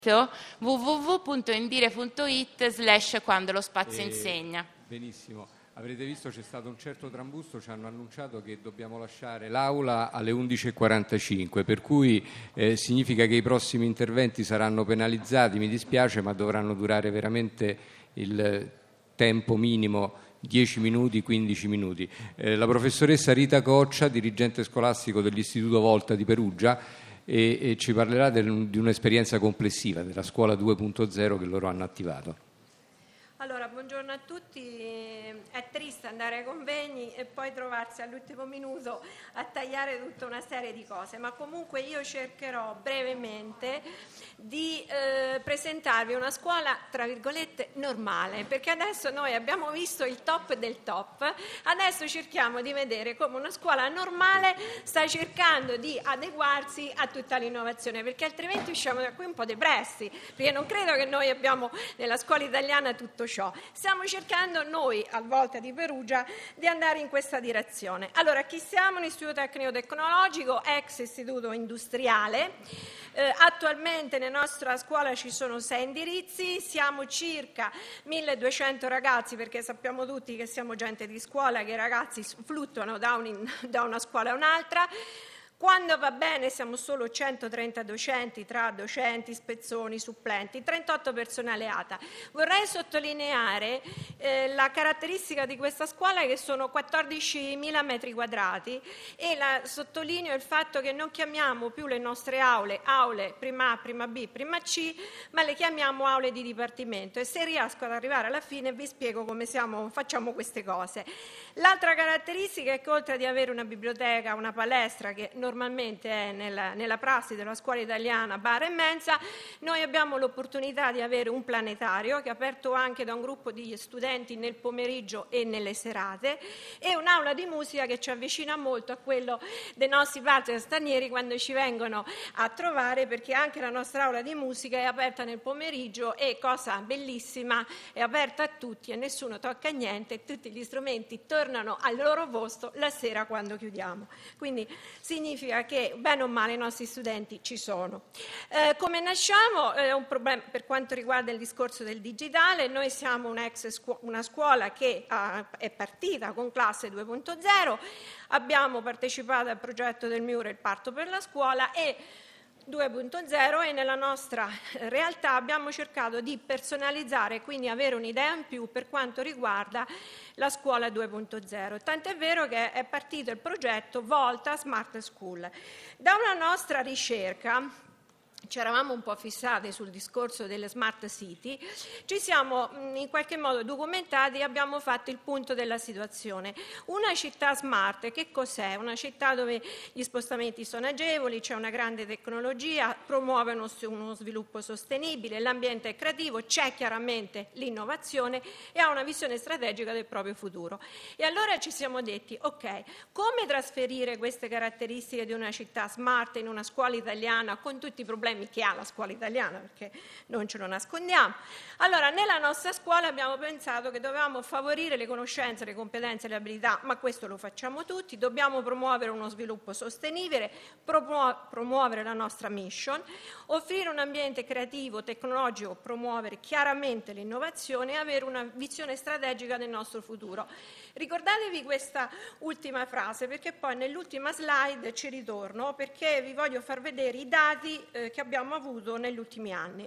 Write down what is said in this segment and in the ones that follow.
www.indire.it/quando lo spazio insegna. Benissimo, avrete visto c'è stato un certo trambusto, ci hanno annunciato che dobbiamo lasciare l'aula alle 11:45, per cui significa che i prossimi interventi saranno penalizzati, mi dispiace, ma dovranno durare veramente il tempo minimo, 10 minuti, 15 minuti. La professoressa Rita Coccia, dirigente scolastico dell'Istituto Volta di Perugia, e ci parlerà di un'esperienza complessiva della scuola 2.0 che loro hanno attivato. Allora, buongiorno a tutti. È triste andare ai convegni e poi trovarsi all'ultimo minuto a tagliare tutta una serie di cose, ma comunque io cercherò brevemente di presentarvi una scuola, tra virgolette, normale, perché adesso noi abbiamo visto il top del top, adesso cerchiamo di vedere come una scuola normale sta cercando di adeguarsi a tutta l'innovazione, perché altrimenti usciamo da qui un po' depressi, perché non credo che noi abbiamo nella scuola italiana tutto ciò. Stiamo cercando noi al Volta di Perugia di andare in questa direzione. Allora, chi siamo? Un istituto tecnico tecnologico, ex istituto industriale. Attualmente nella nostra scuola ci sono 6 indirizzi, siamo circa 1200 ragazzi, perché sappiamo tutti che siamo gente di scuola, che i ragazzi fluttuano da una scuola a un'altra. Quando va bene siamo solo 130 docenti, tra docenti, spezzoni, supplenti, 38 personale ATA. Vorrei sottolineare la caratteristica di questa scuola, che sono 14.000 metri quadrati, e sottolineo il fatto che non chiamiamo più le nostre aule prima A, prima B, prima C, ma le chiamiamo aule di dipartimento, e se riesco ad arrivare alla fine vi spiego come facciamo queste cose. L'altra caratteristica è che oltre ad avere una biblioteca, una palestra che normalmente è nella prassi della scuola italiana bar e mensa, noi abbiamo l'opportunità di avere un planetario che è aperto anche da un gruppo di studenti nel pomeriggio e nelle serate, e un'aula di musica che ci avvicina molto a quello dei nostri partner stranieri quando ci vengono a trovare, perché anche la nostra aula di musica è aperta nel pomeriggio e, cosa bellissima, è aperta a tutti e nessuno tocca niente, tutti gli strumenti tornano al loro posto la sera quando chiudiamo. Quindi significa che bene o male i nostri studenti ci sono. Come nasciamo? È un problema per quanto riguarda il discorso del digitale. Noi siamo una scuola che è partita con classe 2.0, abbiamo partecipato al progetto del MIUR, il Parto per la scuola, e 2.0, e nella nostra realtà abbiamo cercato di personalizzare, quindi avere un'idea in più per quanto riguarda la scuola 2.0. Tant'è vero che è partito il progetto Volta Smart School. Da una nostra ricerca, ci eravamo un po' fissati sul discorso delle smart city, ci siamo in qualche modo documentati e abbiamo fatto il punto della situazione. Una città smart, che cos'è? Una città dove gli spostamenti sono agevoli, c'è una grande tecnologia, promuove uno sviluppo sostenibile, l'ambiente è creativo, c'è chiaramente l'innovazione e ha una visione strategica del proprio futuro. E allora ci siamo detti, ok, come trasferire queste caratteristiche di una città smart in una scuola italiana con tutti i problemi che ha la scuola italiana, perché non ce lo nascondiamo. Allora, nella nostra scuola abbiamo pensato che dovevamo favorire le conoscenze, le competenze e le abilità, ma questo lo facciamo tutti, dobbiamo promuovere uno sviluppo sostenibile, promuovere la nostra mission, offrire un ambiente creativo, tecnologico, promuovere chiaramente l'innovazione e avere una visione strategica del nostro futuro. Ricordatevi questa ultima frase, perché poi nell'ultima slide ci ritorno, perché vi voglio far vedere i dati che abbiamo avuto negli ultimi anni.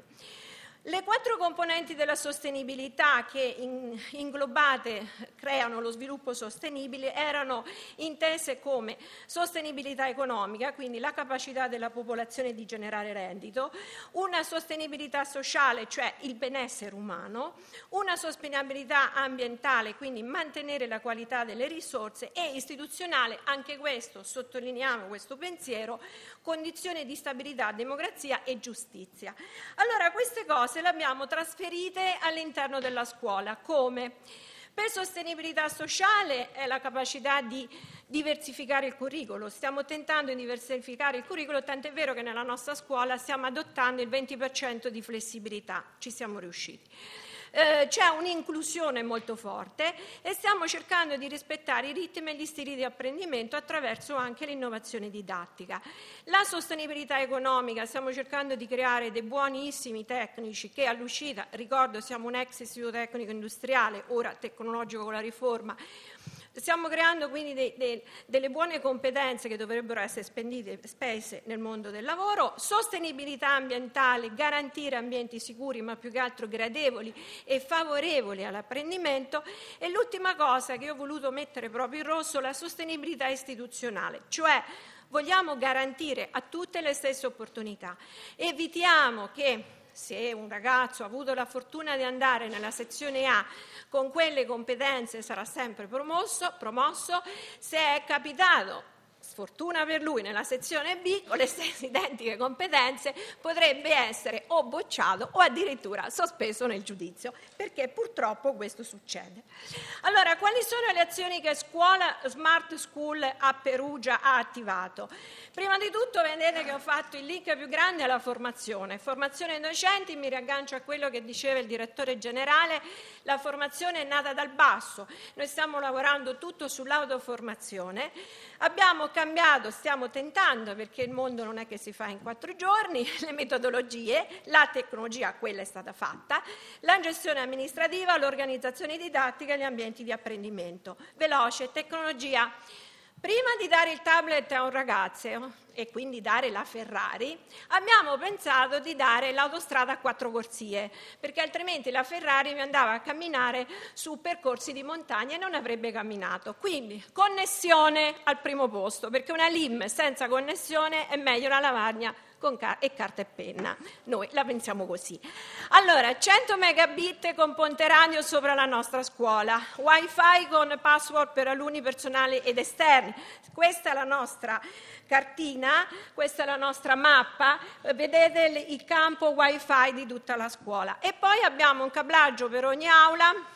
Le 4 componenti della sostenibilità che inglobate creano lo sviluppo sostenibile erano intese come sostenibilità economica, quindi la capacità della popolazione di generare reddito, una sostenibilità sociale, cioè il benessere umano, una sostenibilità ambientale, quindi mantenere la qualità delle risorse, e istituzionale, anche questo, sottolineiamo questo pensiero, condizioni di stabilità, democrazia e giustizia. Allora, queste cose le abbiamo trasferite all'interno della scuola. Come? Per sostenibilità sociale è la capacità di diversificare il curriculum. Stiamo tentando di diversificare il curriculum, tant'è vero che nella nostra scuola stiamo adottando il 20% di flessibilità. Ci siamo riusciti. c'è un'inclusione molto forte e stiamo cercando di rispettare i ritmi e gli stili di apprendimento attraverso anche l'innovazione didattica. La sostenibilità economica, stiamo cercando di creare dei buonissimi tecnici che all'uscita, ricordo siamo un ex istituto tecnico industriale, ora tecnologico con la riforma, stiamo creando quindi delle buone competenze che dovrebbero essere spese nel mondo del lavoro, sostenibilità ambientale, garantire ambienti sicuri ma più che altro gradevoli e favorevoli all'apprendimento, e l'ultima cosa che ho voluto mettere proprio in rosso, la sostenibilità istituzionale, cioè vogliamo garantire a tutte le stesse opportunità, evitiamo che se un ragazzo ha avuto la fortuna di andare nella sezione A con quelle competenze sarà sempre promosso, se è capitato, sfortuna per lui, nella sezione B con le stesse identiche competenze potrebbe essere o bocciato o addirittura sospeso nel giudizio, perché purtroppo questo succede. Allora, quali sono le azioni che Scuola Smart School a Perugia ha attivato? Prima di tutto vedete che ho fatto il link più grande alla formazione docenti, mi riaggancio a quello che diceva il direttore generale, la formazione è nata dal basso, noi stiamo lavorando tutto sull'autoformazione, abbiamo cambiato, stiamo tentando, perché il mondo non è che si fa in 4 giorni, le metodologie, la tecnologia, quella è stata fatta, la gestione amministrativa, l'organizzazione didattica e gli ambienti di apprendimento. Veloce, tecnologia. Prima di dare il tablet a un ragazzo e quindi dare la Ferrari, abbiamo pensato di dare l'autostrada a 4 corsie, perché altrimenti la Ferrari mi andava a camminare su percorsi di montagna e non avrebbe camminato. Quindi connessione al primo posto, perché una LIM senza connessione è meglio una lavagna con carta e penna. Noi la pensiamo così. Allora, 100 megabit con ponte radio sopra la nostra scuola, wifi con password per alunni personali ed esterni. Questa è la nostra cartina, questa è la nostra mappa, vedete il campo wifi di tutta la scuola. E poi abbiamo un cablaggio per ogni aula,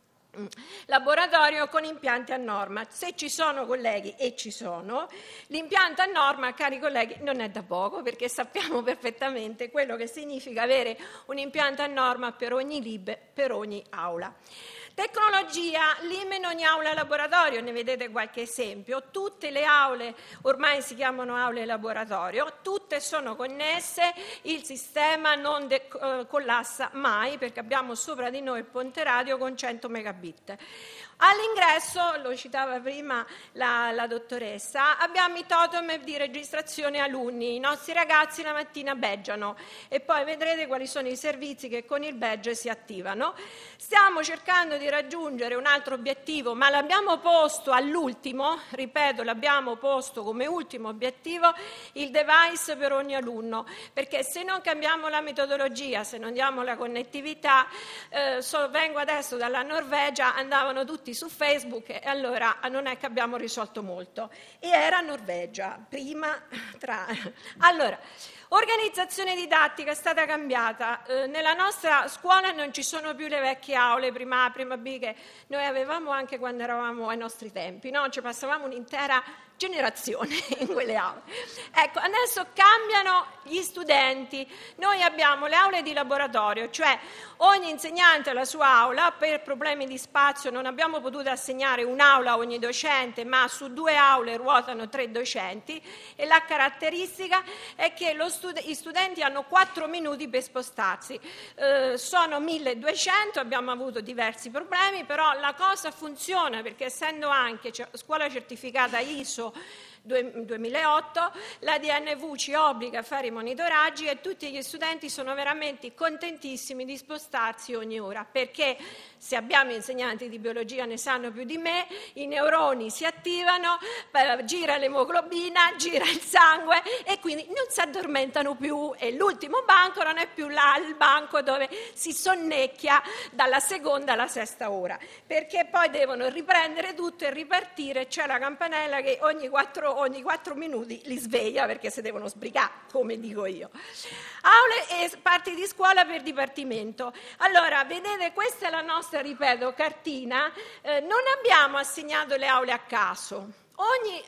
laboratorio con impianti a norma. Se ci sono colleghi, e ci sono, l'impianto a norma, cari colleghi, non è da poco, perché sappiamo perfettamente quello che significa avere un impianto a norma per ogni lib, per ogni aula. Tecnologia, LIM in ogni aula laboratorio, ne vedete qualche esempio, tutte le aule ormai si chiamano aule laboratorio, tutte sono connesse, il sistema non collassa mai perché abbiamo sopra di noi il ponte radio con 100 megabit. All'ingresso, lo citava prima la dottoressa, abbiamo i totem di registrazione alunni, i nostri ragazzi la mattina badgeano e poi vedrete quali sono i servizi che con il badge si attivano. Stiamo cercando di raggiungere un altro obiettivo, ma l'abbiamo posto all'ultimo, ripeto, l'abbiamo posto come ultimo obiettivo, il device per ogni alunno, perché se non cambiamo la metodologia, se non diamo la connettività, vengo adesso dalla Norvegia, andavano tutti su Facebook e allora non è che abbiamo risolto molto. E era Norvegia, prima Allora, organizzazione didattica è stata cambiata, nella nostra scuola non ci sono più le vecchie aule, prima A, prima B, che noi avevamo anche quando eravamo ai nostri tempi, no? Ci passavamo un'intera generazione in quelle aule. Ecco, adesso cambiano gli studenti, noi abbiamo le aule di laboratorio, cioè ogni insegnante ha la sua aula, per problemi di spazio non abbiamo potuto assegnare un'aula a ogni docente, ma su 2 aule ruotano 3 docenti e la caratteristica è che gli studenti hanno 4 minuti per spostarsi, sono 1200, abbiamo avuto diversi problemi, però la cosa funziona perché essendo anche scuola certificata ISO 2008, la DNV ci obbliga a fare i monitoraggi e tutti gli studenti sono veramente contentissimi di spostarsi ogni ora, perché se abbiamo insegnanti di biologia ne sanno più di me, i neuroni si attivano, gira l'emoglobina, gira il sangue e quindi non si addormentano più e l'ultimo banco non è più là il banco dove si sonnecchia dalla seconda alla sesta ora, perché poi devono riprendere tutto e ripartire, c'è la campanella che ogni 4 minuti li sveglia perché si devono sbrigare, come dico io. Aule e parti di scuola per dipartimento. Allora, vedete, questa è la nostra, ripeto, cartina. Non abbiamo assegnato le aule a caso. Ogni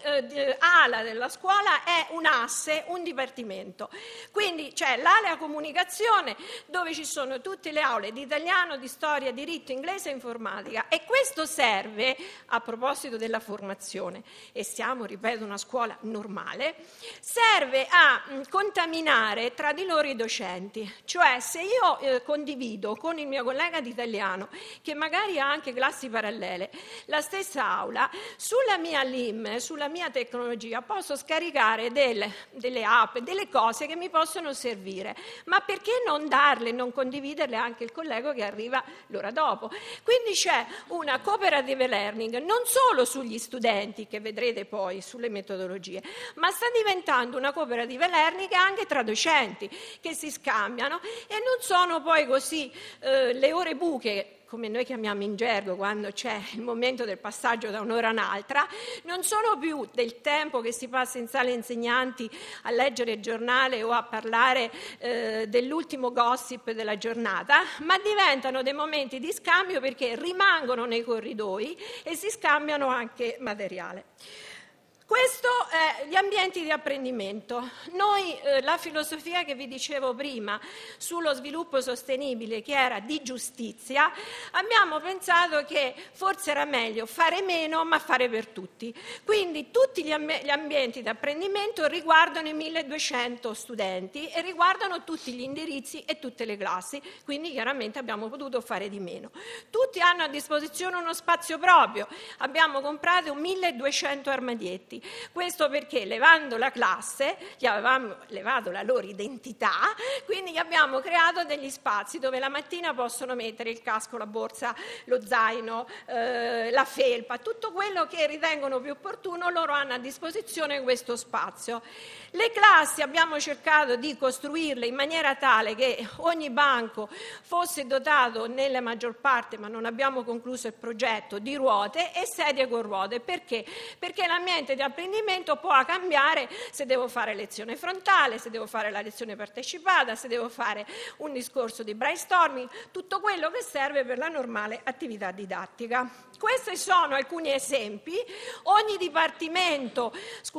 ala della scuola è un asse, un dipartimento. Quindi c'è l'area comunicazione, dove ci sono tutte le aule di italiano, di storia, diritto, inglese e informatica, e questo serve, a proposito della formazione, e siamo, ripeto, una scuola normale, serve a contaminare tra di loro i docenti. Cioè, se io condivido con il mio collega di italiano, che magari ha anche classi parallele, la stessa aula, sulla mia LIM, sulla mia tecnologia posso scaricare delle app, delle cose che mi possono servire, ma perché non darle, non condividerle anche il collega che arriva l'ora dopo? Quindi c'è una cooperative learning non solo sugli studenti, che vedrete poi sulle metodologie, ma sta diventando una cooperative learning anche tra docenti che si scambiano, e non sono poi così le ore buche, come noi chiamiamo in gergo quando c'è il momento del passaggio da un'ora a un'altra, non sono più del tempo che si passa in sala insegnanti a leggere il giornale o a parlare dell'ultimo gossip della giornata, ma diventano dei momenti di scambio, perché rimangono nei corridoi e si scambiano anche materiale. Questo è gli ambienti di apprendimento. Noi la filosofia che vi dicevo prima sullo sviluppo sostenibile, che era di giustizia, abbiamo pensato che forse era meglio fare meno ma fare per tutti. Quindi tutti gli ambienti di apprendimento riguardano i 1200 studenti e riguardano tutti gli indirizzi e tutte le classi, quindi chiaramente abbiamo potuto fare di meno. Tutti hanno a disposizione uno spazio proprio, abbiamo comprato 1200 armadietti. Questo perché, levando la classe, gli avevamo levato la loro identità, quindi gli abbiamo creato degli spazi dove la mattina possono mettere il casco, la borsa, lo zaino, la felpa, tutto quello che ritengono più opportuno. Loro hanno a disposizione questo spazio. Le classi abbiamo cercato di costruirle in maniera tale che ogni banco fosse dotato, nella maggior parte, ma non abbiamo concluso il progetto, di ruote e sedie con ruote. Perché? Perché l'ambiente di apprendimento può cambiare se devo fare lezione frontale, se devo fare la lezione partecipata, se devo fare un discorso di brainstorming, tutto quello che serve per la normale attività didattica. Questi sono alcuni esempi. Ogni dipartimento,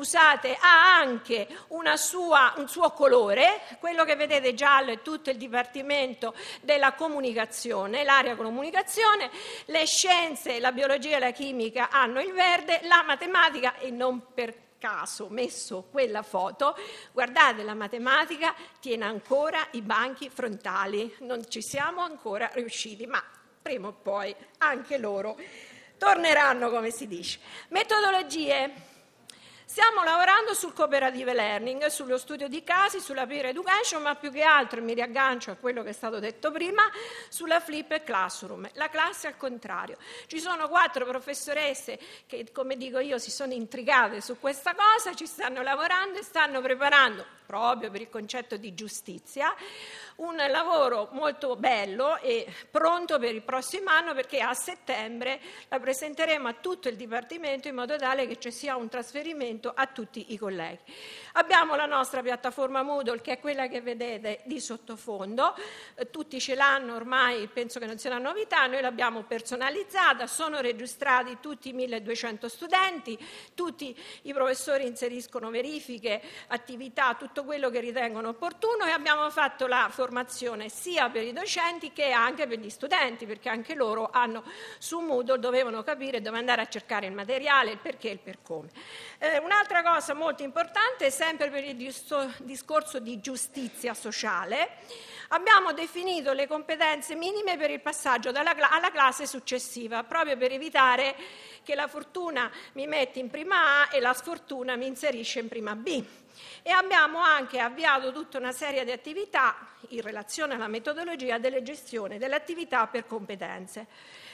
ha anche un suo colore. Quello che vedete giallo è tutto il dipartimento della comunicazione, l'area comunicazione. Le scienze, la biologia e la chimica hanno il verde, la matematica, e non per caso messo quella foto, guardate, la matematica tiene ancora i banchi frontali, non ci siamo ancora riusciti, ma prima o poi anche loro torneranno, come si dice. Metodologie. Stiamo lavorando sul cooperative learning, sullo studio di casi, sulla peer education, ma più che altro, mi riaggancio a quello che è stato detto prima, sulla flipped classroom, la classe al contrario. Ci sono 4 professoresse che, come dico io, si sono intrigate su questa cosa, ci stanno lavorando e stanno preparando, proprio per il concetto di giustizia, un lavoro molto bello e pronto per il prossimo anno, perché a settembre la presenteremo a tutto il Dipartimento in modo tale che ci sia un trasferimento a tutti i colleghi. Abbiamo la nostra piattaforma Moodle, che è quella che vedete di sottofondo, tutti ce l'hanno ormai, penso che non sia una novità, noi l'abbiamo personalizzata, sono registrati tutti i 1200 studenti, tutti i professori inseriscono verifiche, attività, tutto quello che ritengono opportuno, e abbiamo fatto la formazione sia per i docenti che anche per gli studenti, perché anche loro hanno su Moodle, dovevano capire dove andare a cercare il materiale, il perché e il per come. Un'altra cosa molto importante, sempre per il discorso di giustizia sociale, abbiamo definito le competenze minime per il passaggio alla classe successiva, proprio per evitare che la fortuna mi mette in prima A e la sfortuna mi inserisce in prima B. E abbiamo anche avviato tutta una serie di attività in relazione alla metodologia delle gestioni delle attività per competenze.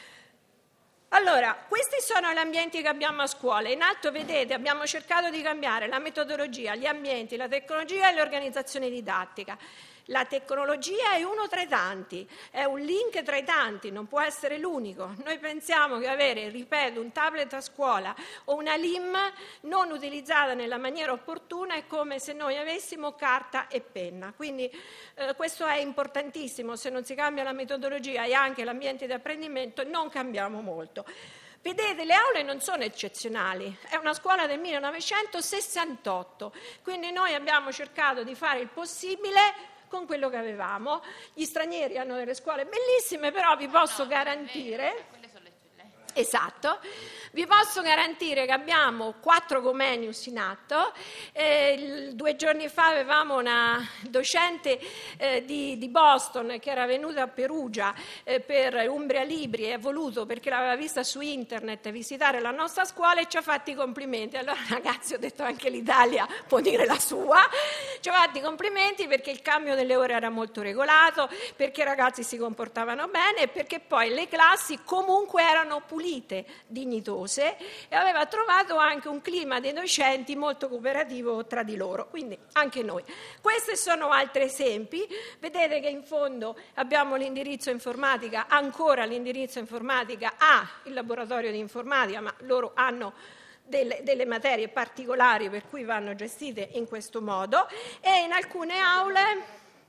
Allora, questi sono gli ambienti che abbiamo a scuola. In alto vedete, abbiamo cercato di cambiare la metodologia, gli ambienti, la tecnologia e l'organizzazione didattica. La tecnologia è uno tra i tanti, è un link tra i tanti, non può essere l'unico. Noi pensiamo che avere, ripeto, un tablet a scuola o una LIM non utilizzata nella maniera opportuna è come se noi avessimo carta e penna. Quindi questo è importantissimo, se non si cambia la metodologia e anche l'ambiente di apprendimento non cambiamo molto. Vedete, le aule non sono eccezionali, è una scuola del 1968, quindi noi abbiamo cercato di fare il possibile con quello che avevamo. Gli stranieri hanno delle scuole bellissime, però vi posso garantire... Esatto, vi posso garantire che abbiamo 4 Comenius in atto. 2 giorni fa avevamo una docente di Boston che era venuta a Perugia per Umbria Libri e ha voluto, perché l'aveva vista su internet, visitare la nostra scuola e ci ha fatti i complimenti. Allora ragazzi, ho detto, anche l'Italia può dire la sua. Ci ha fatti i complimenti perché il cambio delle ore era molto regolato, perché i ragazzi si comportavano bene e perché poi le classi comunque erano pulite, dignitose, e aveva trovato anche un clima dei docenti molto cooperativo tra di loro, quindi anche noi. Questi sono altri esempi. Vedete che in fondo abbiamo l'indirizzo informatica, ancora l'indirizzo informatica ha il laboratorio di informatica, ma loro hanno delle materie particolari per cui vanno gestite in questo modo, e in alcune aule...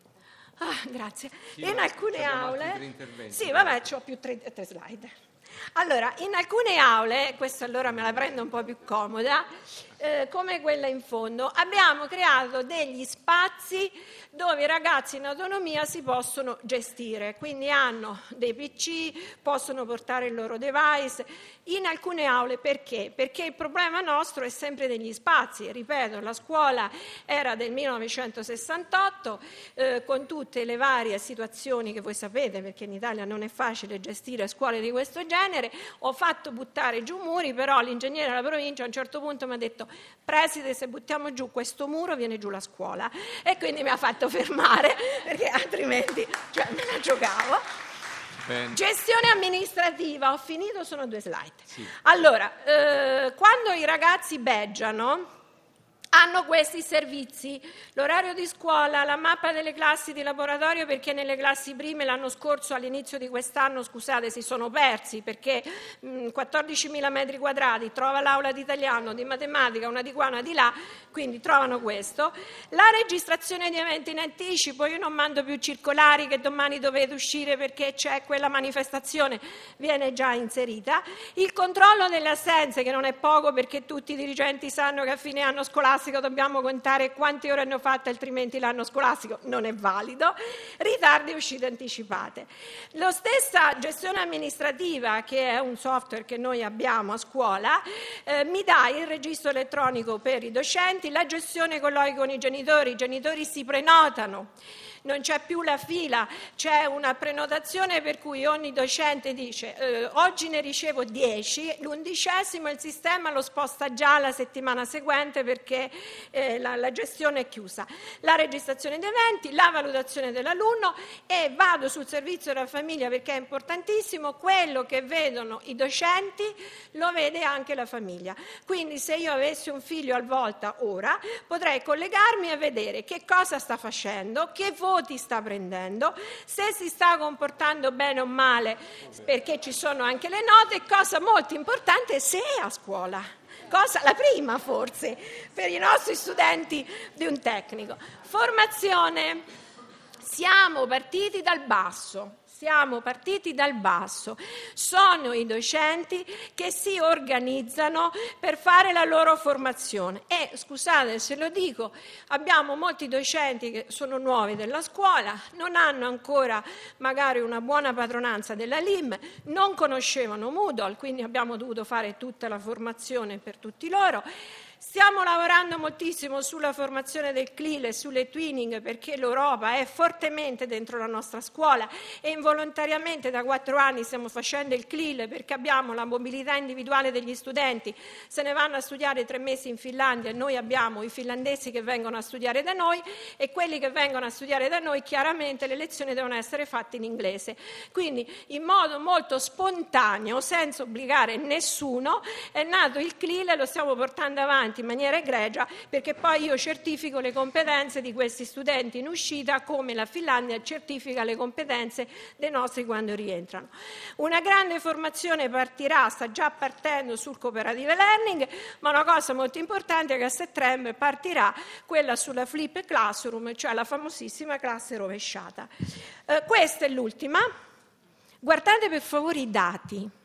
grazie. Sì, in alcune aule... Sì, vabbè, ho più 3 slide. Allora, in alcune aule, questa allora me la prendo un po' più comoda, come quella in fondo, abbiamo creato degli spazi dove i ragazzi in autonomia si possono gestire, quindi hanno dei PC, possono portare il loro device. In alcune aule perché? Perché il problema nostro è sempre degli spazi. Ripeto, la scuola era del 1968, con tutte le varie situazioni che voi sapete, perché in Italia non è facile gestire scuole di questo genere. Ho fatto buttare giù muri, però l'ingegnere della provincia a un certo punto mi ha detto: preside, se buttiamo giù questo muro viene giù la scuola, e quindi mi ha fatto fermare perché altrimenti me la giocavo. Bene. Gestione amministrativa, ho finito, sono 2 slide. Sì. Allora, quando i ragazzi beggiano hanno questi servizi: l'orario di scuola, la mappa delle classi di laboratorio, perché nelle classi prime l'anno scorso, all'inizio di quest'anno, scusate, si sono persi, perché 14.000 metri quadrati, trova l'aula di italiano, di matematica, una di qua, una di là, quindi trovano questo. La registrazione di eventi in anticipo, io non mando più circolari che domani dovete uscire perché c'è quella manifestazione, viene già inserita. Il controllo delle assenze, che non è poco, perché tutti i dirigenti sanno che a fine anno scolastico dobbiamo contare quante ore hanno fatte, altrimenti l'anno scolastico non è valido. Ritardi e uscite anticipate. La stessa gestione amministrativa, che è un software che noi abbiamo a scuola, mi dà il registro elettronico per i docenti, la gestione colloqui con i genitori si prenotano. Non c'è più la fila, c'è una prenotazione per cui ogni docente dice oggi ne ricevo 10, l'11° il sistema lo sposta già la settimana seguente perché la gestione è chiusa. La registrazione di eventi, la valutazione dell'alunno, e vado sul servizio della famiglia perché è importantissimo, quello che vedono i docenti lo vede anche la famiglia. Quindi se io avessi un figlio al volta ora potrei collegarmi e vedere che cosa sta facendo, che voti sta prendendo, se si sta comportando bene o male, perché ci sono anche le note, e cosa molto importante, se è a scuola. Cosa la prima forse per i nostri studenti di un tecnico. Formazione, siamo partiti dal basso. Sono i docenti che si organizzano per fare la loro formazione e, scusate se lo dico, abbiamo molti docenti che sono nuovi della scuola, non hanno ancora magari una buona padronanza della LIM, non conoscevano Moodle, quindi abbiamo dovuto fare tutta la formazione per tutti loro. Stiamo lavorando moltissimo sulla formazione del CLIL e sulle twinning, perché l'Europa è fortemente dentro la nostra scuola e involontariamente da 4 anni stiamo facendo il CLIL perché abbiamo la mobilità individuale degli studenti. Se ne vanno a studiare 3 mesi in Finlandia e noi abbiamo i finlandesi che vengono a studiare da noi, e quelli che vengono a studiare da noi chiaramente le lezioni devono essere fatte in inglese. Quindi in modo molto spontaneo, senza obbligare nessuno, è nato il CLIL e lo stiamo portando avanti in maniera egregia, perché poi io certifico le competenze di questi studenti in uscita, come la Finlandia certifica le competenze dei nostri quando rientrano. Una grande formazione partirà, sta già partendo sul cooperative learning, ma una cosa molto importante è che a settembre partirà quella sulla flip classroom, cioè la famosissima classe rovesciata. Questa è l'ultima. Guardate per favore i dati.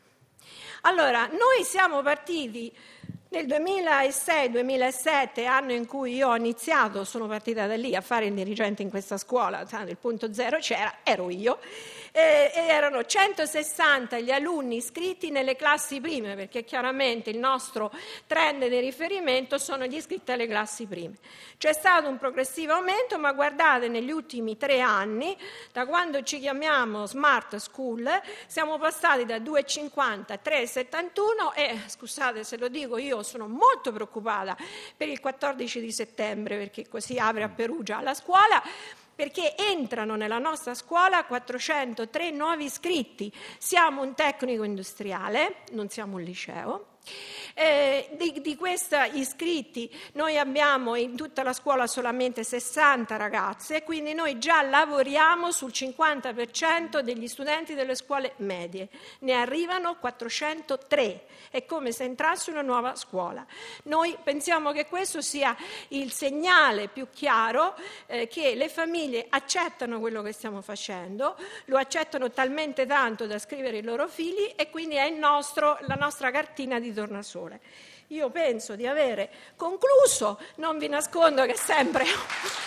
Allora, noi siamo partiti nel 2006-2007, anno in cui io ho iniziato, sono partita da lì a fare il dirigente in questa scuola, il punto zero ero io, e erano 160 gli alunni iscritti nelle classi prime, perché chiaramente il nostro trend di riferimento sono gli iscritti alle classi prime. C'è stato un progressivo aumento, ma guardate, negli ultimi 3 anni, da quando ci chiamiamo Smart School, siamo passati da 2,50 a 3,71 e, scusate se lo dico, io sono molto preoccupata per il 14 di settembre, perché così apre a Perugia la scuola, perché entrano nella nostra scuola 403 nuovi iscritti. Siamo un tecnico industriale, non siamo un liceo. Di questi iscritti noi abbiamo in tutta la scuola solamente 60 ragazze, quindi noi già lavoriamo sul 50% degli studenti delle scuole medie, ne arrivano 403, è come se entrasse una nuova scuola. Noi pensiamo che questo sia il segnale più chiaro che le famiglie accettano quello che stiamo facendo, lo accettano talmente tanto da scrivere i loro figli e quindi è la nostra cartina di tornasole. Io penso di avere concluso, non vi nascondo che sempre...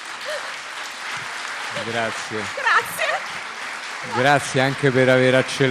Grazie. Grazie. Grazie anche per aver accelerato.